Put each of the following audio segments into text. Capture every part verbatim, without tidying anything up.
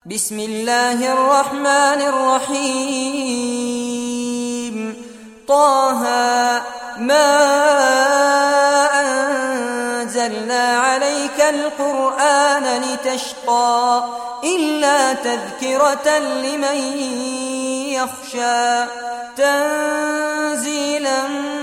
بسم الله الرحمن الرحيم طه ما أنزلنا عليك القرآن لتشقى إلا تذكرة لمن يخشى تنزيلا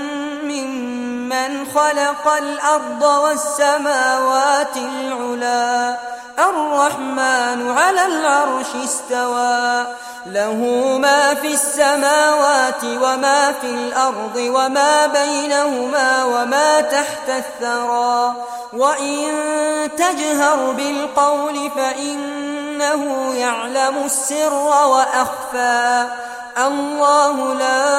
ممن خلق الأرض والسماوات العلا الرحمن على العرش استوى له ما في السماوات وما في الأرض وما بينهما وما تحت الثرى وإن تجهر بالقول فإنه يعلم السر وأخفى الله لا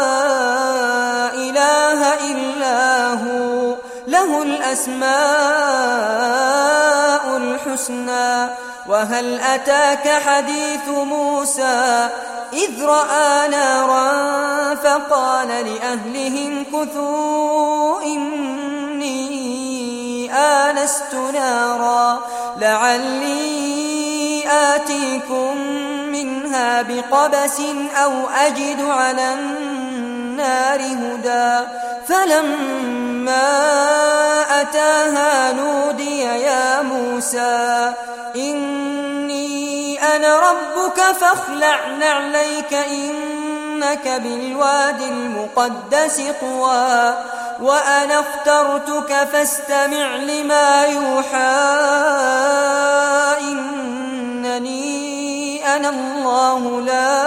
إله إلا هو له الأسماء الحسنى وهل أتاك حديث موسى إذ رأى نارا فقال لأهلهم كثوا إني آنست نارا لعلي آتيكم منها بقبس أو أجد على النار هدى فلما أتاها نودي يا موسى إني أنا ربك فاخلع نعليك إنك بالوادي المقدس طوى وأنا اخترتك فاستمع لما يوحى إنني أنا الله لا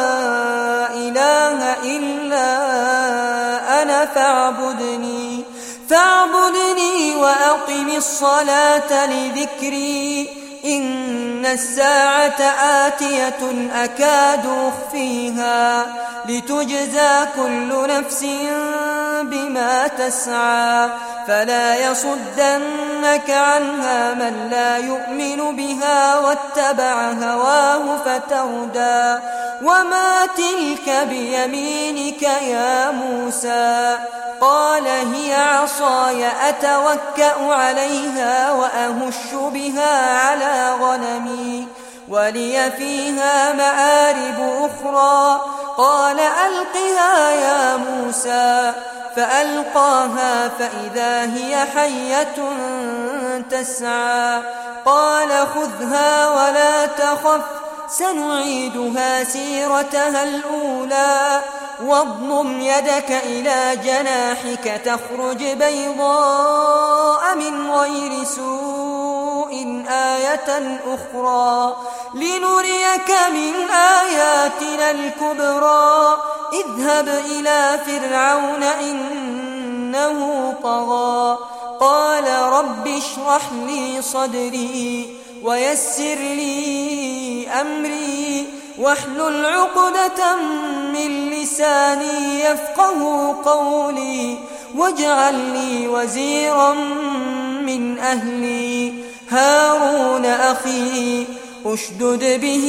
إله إلا أنا فاعبدني فاعبدني وأقم الصلاة لذكري إن الساعة آتية أكاد أخفيها لتجزى كل نفس بما تسعى فلا يصدنك عنها من لا يؤمن بها واتبع هواه فتردى وما تلك بيمينك يا موسى قال هي عصاي أتوكأ عليها وأهش بها على غنمي ولي فيها مآرب أخرى قال ألقها يا موسى فألقاها فإذا هي حية تسعى قال خذها ولا تخف سنعيدها سيرتها الأولى واضمم يدك إلى جناحك تخرج بيضاء من غير سوء آية أخرى لنريك من آياتنا الكبرى اذهب إلى فرعون إنه طغى قال رب اشرح لي صدري ويسر لي أمري واحلل عقدة من لساني يفقه قولي واجعل لي وزيرا من أهلي هارون أخي أشدد به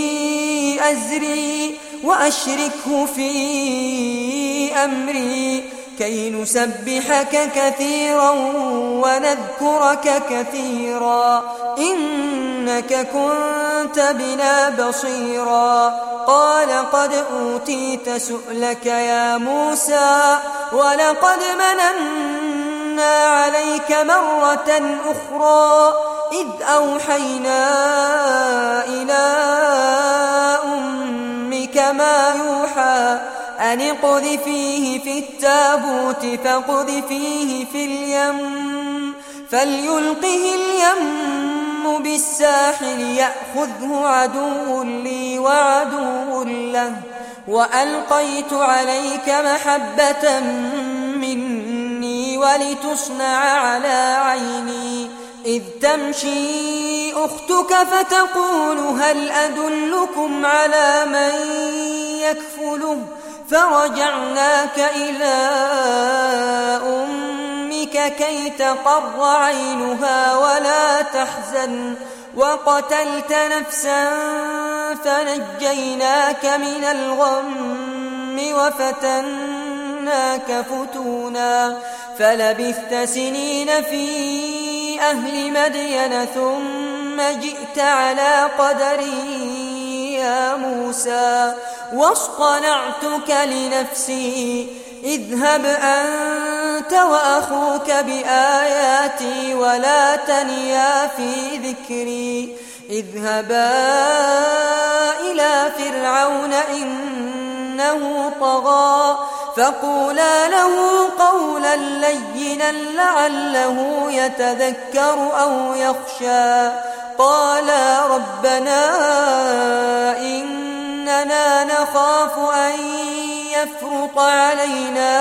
أزري وأشركه في أمري كي نسبحك كثيرا ونذكرك كثيرا إنك كنت بنا بصيرا قال قد أوتيت سؤلك يا موسى ولقد مننا عليك مرة أخرى إذ أوحينا إلى أمك ما يوحى أن اقذفيه في التابوت فاقذفيه في اليم فليلقه اليم بالساحل يأخذه عدو لي وعدو له وألقيت عليك محبة مني ولتصنع على عيني إذ تمشي أختك فتقول هل أدلكم على من يكفله فرجعناك إلى أمك كي تقر عينها ولا تحزن وقتلت نفسا فنجيناك من الغم وفتناك فتونا فلبثت سنين في أهل مدين ثم ثم جئت على قدري يا موسى واصطنعتك لنفسي اذهب أنت وأخوك بآياتي ولا تنيا في ذكري اذهبا إلى فرعون إنه طغى فقولا له قولا لينا لعله يتذكر أو يخشى قالا ربنا إننا نخاف أن يفرط علينا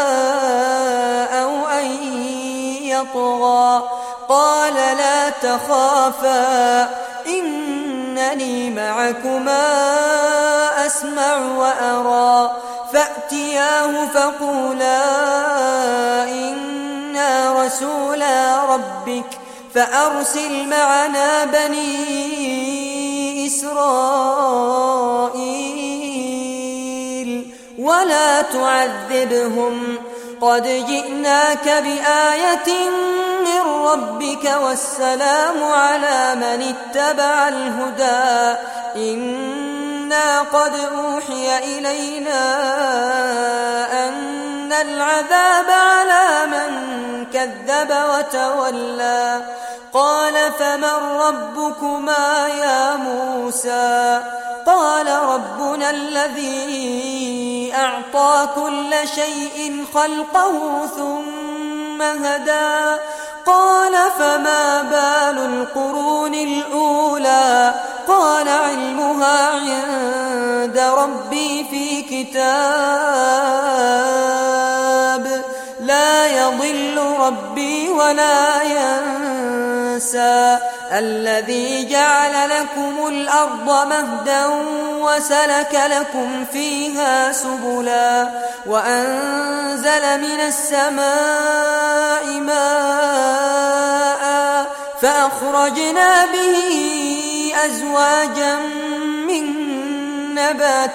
أو أن يطغى قال لا تخافا إنني معكما أسمع وأرى فأتياه فقولا إنا رسولا ربك فأرسل معنا بني إسرائيل ولا تعذبهم قد جئناك بآية من ربك والسلام على من اتبع الهدى إنا قد أوحي إلينا أن العذاب على من كذب وتولى قال فمن ربكما يا موسى قال ربنا الذي أعطى كل شيء خلقه ثم هدى قال فما بال القرون الأولى قال علمها عند ربي في كتاب لا يضل ربي ولا ينسى الذي جعل لكم الأرض مهدا وسلك لكم فيها سبلا وأنزل من السماء ماء فأخرجنا به أزواجا من نبات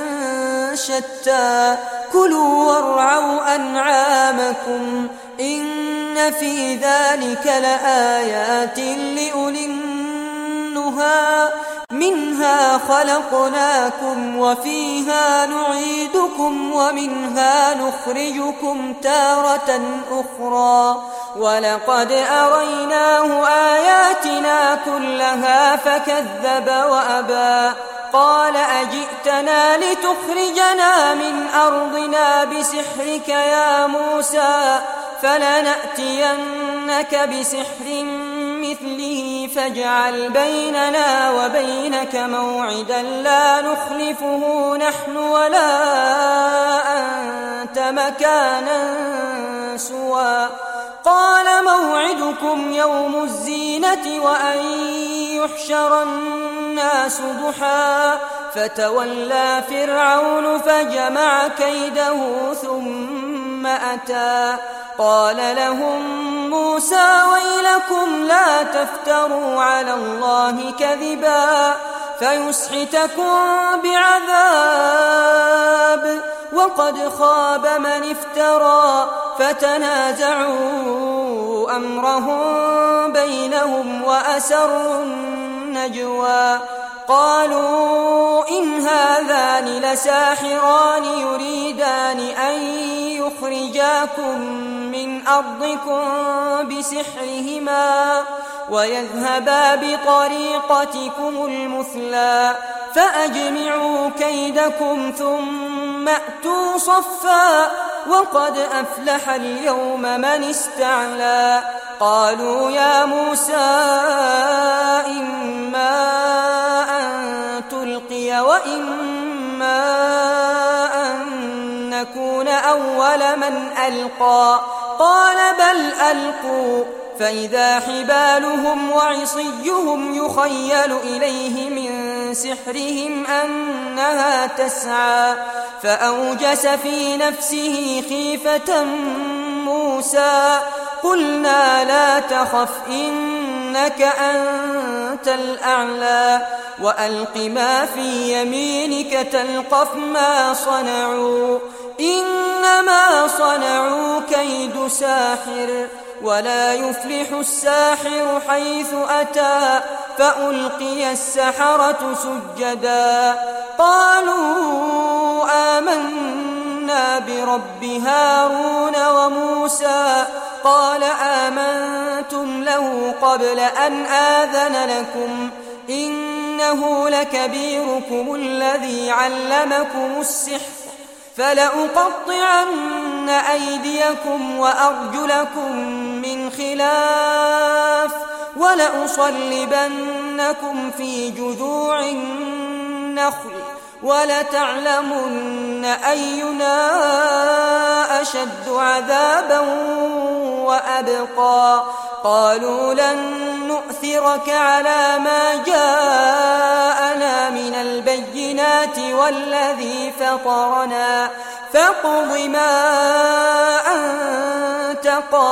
شتى كلوا وارعوا أنعامكم إن في ذلك لآيات لأولي النهى منها خلقناكم وفيها نعيدكم ومنها نخرجكم تارة أخرى ولقد أريناه آياتنا كلها فكذب وأبى قال أجئتنا لتخرجنا من أرضنا بسحرك يا موسى فلنأتينك بسحر مثله فاجعل بيننا وبينك موعدا لا نخلفه نحن ولا أنت مكانا سوى قال موعدكم يوم الزينة وأن يحشر الناس ضحى فتولى فرعون فجمع كيده ثم أتى قال لهم موسى ويلكم لا تفتروا على الله كذبا فيسحتكم بعذاب وقد خاب من افترى فتنازعوا أمرهم بينهم وأسروا النجوى قالوا إن هذان لساحران يريدان أن يخرجاكم من أرضكم بسحرهما ويذهبا بطريقتكم المثلى فأجمعوا كيدكم ثم أتوا صفا وقد أفلح اليوم من استعلى قالوا يا موسى إما أن تلقي وإما أن نكون أول من ألقى قال بل ألقوا فإذا حبالهم وعصيهم يخيل إليه من سحرهم أنها تسعى فأوجس في نفسه خيفة موسى قلنا لا تخف إنك أنت الأعلى وألق ما في يمينك تلقف ما صنعوا إنما صنعوا كيد ساحر ولا يفلح الساحر حيث أتى فألقي السحرة سجدا قالوا آمنا برب هارون وموسى قال آمنتم له قبل أن آذن لكم إنه لكبيركم الذي علمكم السحر فلأقطعن أيديكم وأرجلكم من خلاف ولأصلبنكم في جذوع النخل ولتعلمن أينا أشد عذابا وأبقى قالوا لن نؤثرك على ما جاءنا من البينات والذي فطرنا فاقض ما أنت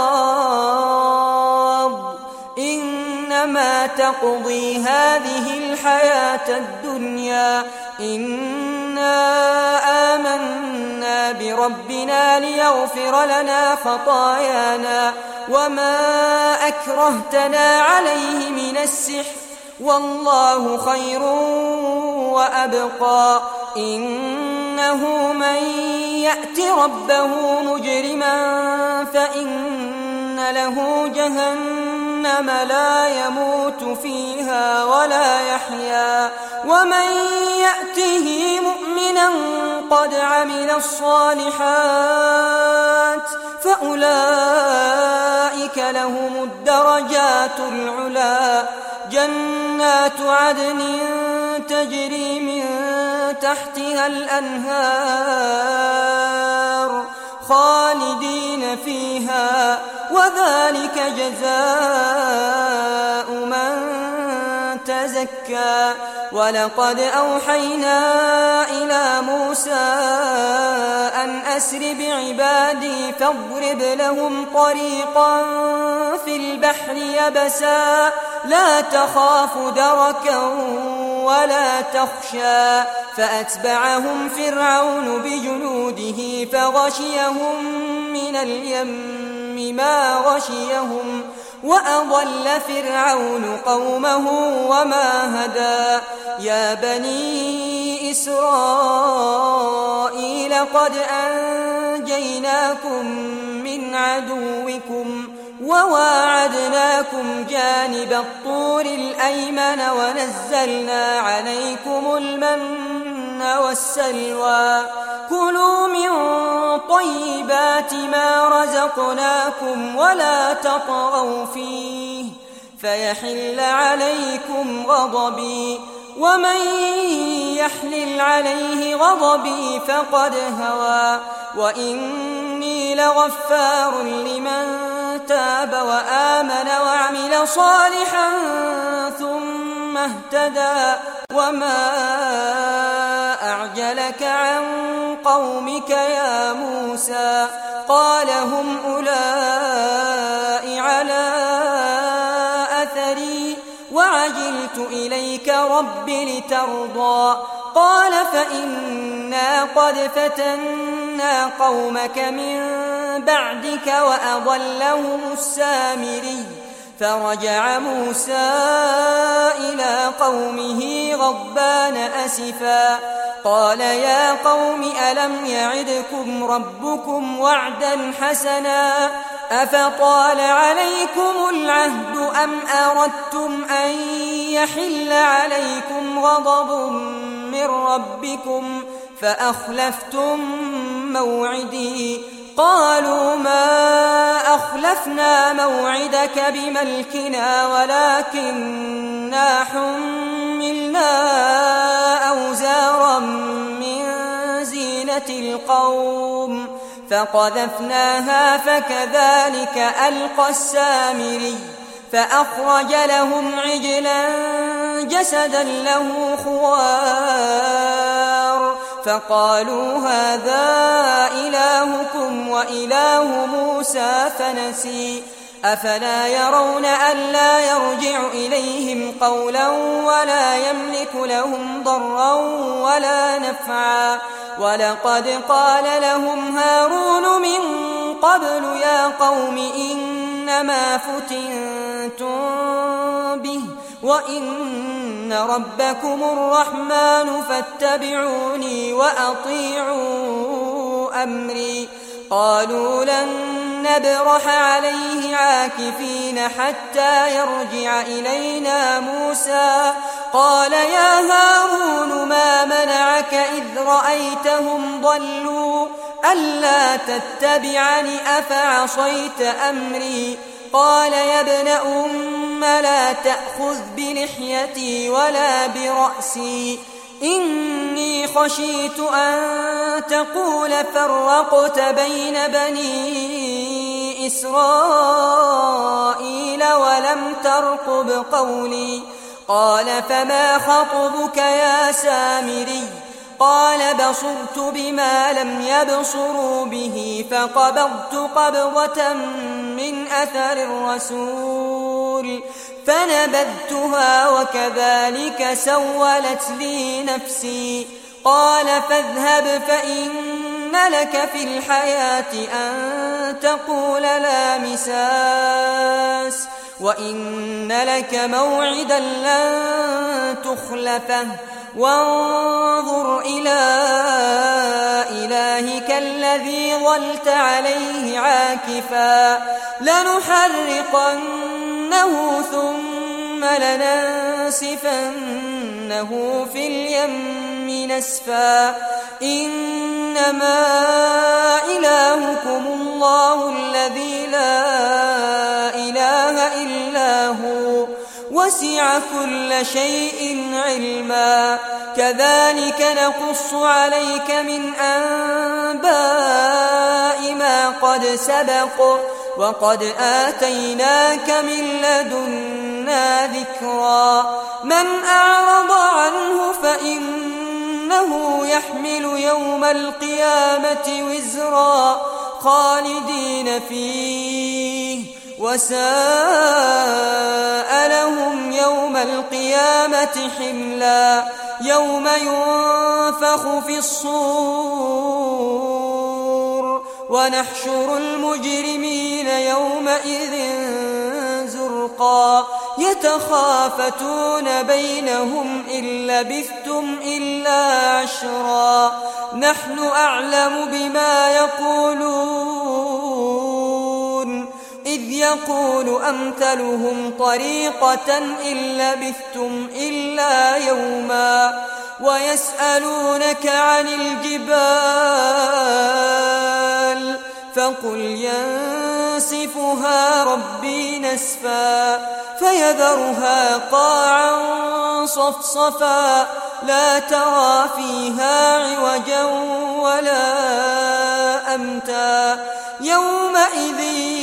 قاض إنما تقضي هذه الحياة الدنيا إنا آمنا بربنا ليغفر لنا خطايانا وما أكرهتنا عليه من السحر والله خير وأبقى إنه من يأت ربه مجرما فإن له جهنم لا يموت فيها ولا يحيا ومن يأته مؤمنا قد عمل الصالحات فأولئك لهم الدرجات العلا جنات عدن تجري من تحتها الأنهار خالدين فيها وذلك جزاء من تزكى ولقد أوحينا إلى موسى أن أسر بعبادي فاضرب لهم طريقا في البحر يبسا لا تخاف دركا ولا تخشى فأتبعهم فرعون بجنوده فغشيهم من اليم ما غشيهم وأضل فرعون قومه وما هدى يا بني إسرائيل قد أنجيناكم من عدوكم وواعدناكم جانب الطور الأيمن ونزلنا عليكم المن والسلوى كلوا من طيبات ما رزقناكم ولا تطغوا فيه فيحل عليكم غضبي ومن يحلل عليه غضبي فقد هوى وإني لغفار لمن تاب وآمن وعمل صالحا ثم اهتدى وما أعجلك عن قومك يا موسى قال هم أولئك على أثري وعجلت إليك رب لترضى قال فإنا قد فتنا قومك من بعدك وأضلهم السامري فرجع موسى إلى قومه غضبان أسفا قال يا قوم ألم يعدكم ربكم وعدا حسنا أفطال عليكم العهد أم أردتم أن يحل عليكم غضب من ربكم فأخلفتم موعدي قالوا ما أخلفنا موعدك بملكنا ولكننا حملنا أوزارا من زينة القوم فقذفناها فكذلك ألقى السامري فأخرج لهم عجلا جسدا له خوار فقالوا هذا إلهكم وإله موسى فنسي أفلا يرون ألا يرجع إليهم قولا ولا يملك لهم ضرا ولا نفعا ولقد قال لهم هارون من قبل يا قوم إن إنما فتنتم به وإن ربكم الرحمن فاتبعوني وأطيعوا أمري. قالوا لن نبرح عليه عاكفين حتى يرجع إلينا موسى. قال يا هارون ما منعك إذ رأيتهم ضلوا ألا تتبعني أفعصيت أمري؟ قال يا ابن أم لا تأخذ بلحيتي ولا برأسي إني خشيت أن تقول فرقت بين بني إسرائيل ولم ترقب قولي. قال فما خطبك يا سامري؟ قال بصرت بما لم يبصروا به فقبضت قبضة من أثر الرسول فنبذتها وكذلك سولت لي نفسي. قال فاذهب فإن لك في الحياة أن تقول لا مساس وإن لك موعدا لن تخلفه وانظر إلى إلهك الذي ظلت عليه عاكفا لنحرقنه ثم لننسفنه في اليم نسفا. إنما إلهكم الله الذي لا إله إلا هو وسع كل شيء علما. كذلك نقص عليك من أنباء ما قد سبق وقد آتيناك من لدنا ذكرا. من أعرض عنه فإنه يحمل يوم القيامة وزرا خالدين فيه وساء لهم يوم القيامة حملا. يوم ينفخ في الصور ونحشر المجرمين يومئذ زرقا يتخافتون بينهم إن لبثتم إلا عشرا. نحن أعلم بما يقولون إذ يقول أمثلهم طريقة إن لبثتم إلا يوما. ويسألونك عن الجبال فقل ينسفها ربي نسفا فيذرها قاعا صفصفا لا ترى فيها عوجا ولا أمتا. يومئذ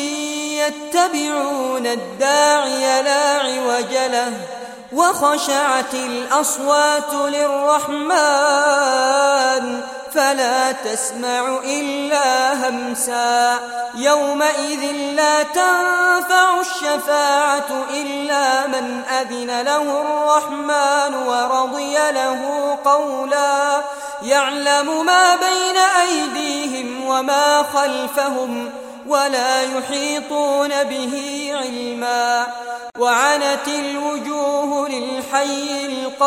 يتبعون الداعي لا عوج له وخشعت الأصوات للرحمن فلا تسمع إلا همسا. يومئذ لا تنفع الشفاعة إلا من أذن له الرحمن ورضي له قولا. يعلم ما بين أيديهم وما خلفهم ولا يحيطون به علما. وعنت الوجوه للحي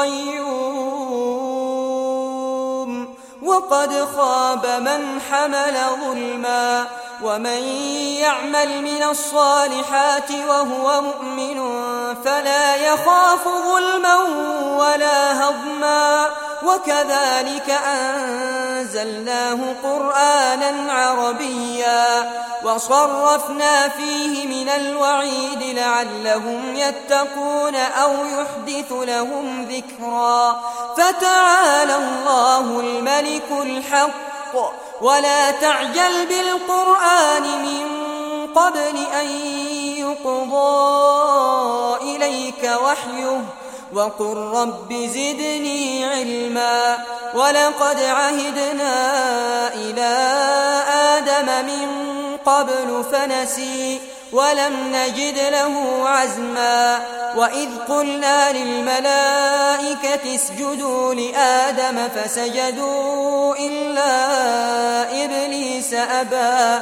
القيوم وقد خاب من حمل ظلما. ومن يعمل من الصالحات وهو مؤمن فلا يخاف ظلما ولا هضما. وكذلك أنزلناه قرآنا عربيا وصرفنا فيه من الوعيد لعلهم يتقون أو يحدث لهم ذكرا. فتعالى الله الملك الحق ولا تعجل بالقرآن من قبل أن يقضى إليك وحيه وقل رب زدني علما. ولقد عهدنا إلى آدم من قبل فنسي ولم نجد له عزما. وإذ قلنا للملائكة اسجدوا لآدم فسجدوا إلا إبليس أبى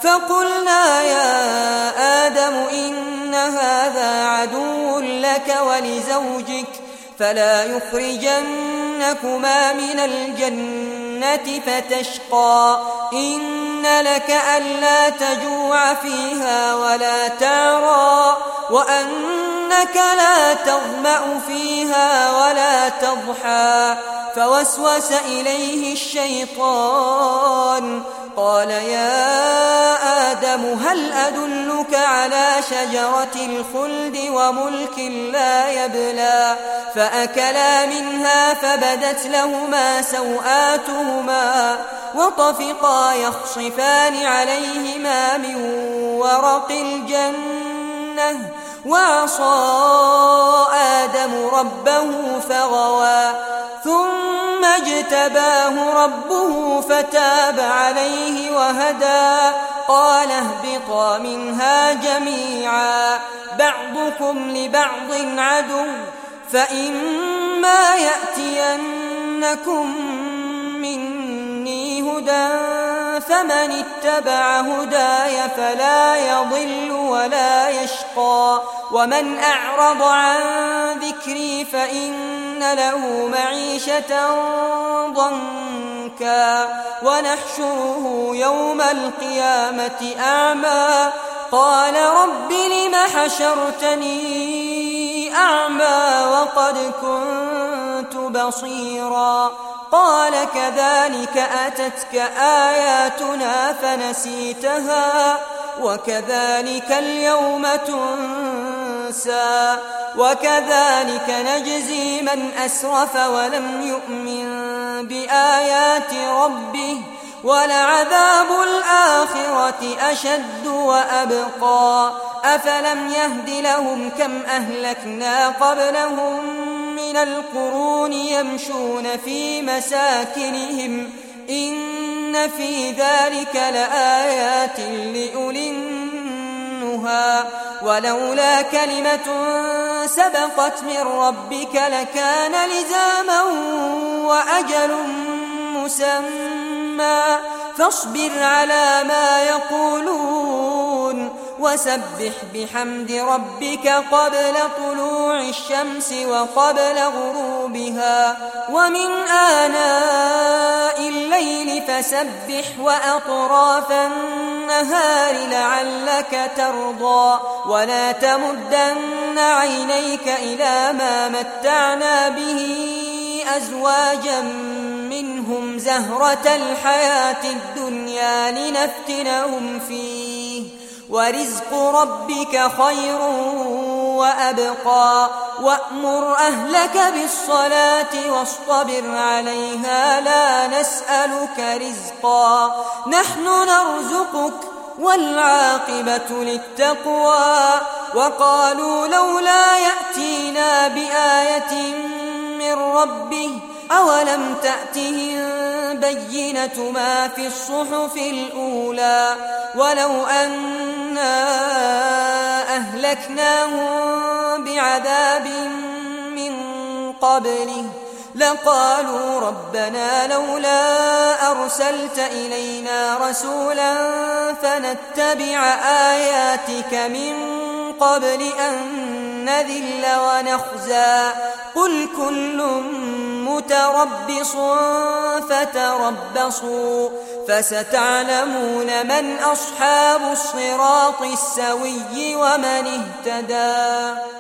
فقلنا يا آدم إن هذا عدو لك ولزوجك فلا يخرجنكما من الجنة فتشقى إن لك ألا تجوع فيها ولا تعرى وأنك لا تظمأ فيها ولا تضحى فوسوس إليه الشيطان قال يا آدم هل أدلك على شجرة الخلد وملك لا يبلى فأكلا منها فبدت لهما سوآتهما وطفقا يخصفان عليهما من ورق الجنة وعصى آدم ربه فغوى ثم اجتباه ربه فتاب عليه وهدى قال اهبطا منها جميعا بعضكم لبعض عدو فإما يأتينكم مني هدى فمن اتبع هداي فلا يضل ولا يشقى ومن أعرض عن ذكري فإن له معيشة ضنكا ونحشره يوم القيامة أعمى قال رب لم حشرتني أعمى وقد كنت بصيرا قال كذلك أتتك آياتنا فنسيتها وكذلك اليوم تنسى وكذلك نجزي من أسرف ولم يؤمن بآيات ربه ولعذاب الآخرة أشد وأبقى أفلم يهد لهم كم أهلكنا قبلهم من القرون يمشون في مساكنهم إن في ذلك لآيات لأولي النهى ولولا كلمة سبقت من ربك لكان لزاما وأجل مسمى فاصبر على ما يقولون وسبح بحمد ربك قبل طلوع الشمس وقبل غروبها ومن آناء الليل فسبح وأطراف النهار لعلك ترضى ولا تمدن عينيك إلى ما متعنا به أزواجا منهم زهرة الحياة الدنيا لنفتنهم فيه ورزق ربك خير وأبقى وأمر أهلك بالصلاة واصطبر عليها لا نسألك رزقا نحن نرزقك والعاقبة للتقوى وقالوا لولا يأتينا بآية من ربه أولم تأتهم بينة ما في الصحف الأولى ولو أنا أهلكناهم بعذاب من قبله لقالوا ربنا لولا أرسلت إلينا رسولا فنتبع آياتك من قبل أن نذل ونخزى قل كل متربص فتربصوا فستعلمون من أصحاب الصراط السوي ومن اهتدى.